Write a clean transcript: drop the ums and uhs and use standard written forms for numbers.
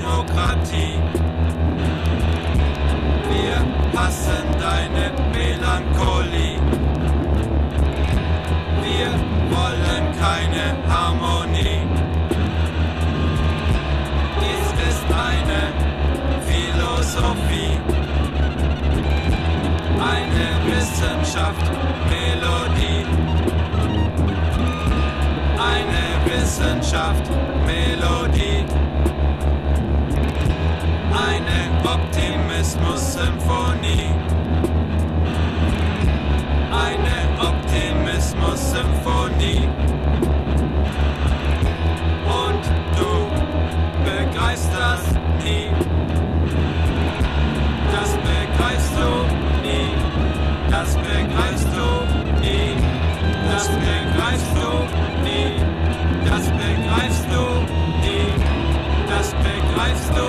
Demokratie. Wir hassen deine Melancholie. Wir wollen keine Harmonie. Dies ist eine Philosophie, eine Wissenschaft, Melodie. Eine Wissenschaft, Melodie. Eine Optimismus-Symphonie. Eine Optimismus-Symphonie. Und du begeisterst nie. Das begreifst du nie. Das begreifst du nie. Das begreifst du nie. Das begreifst du nie. Das begreifst du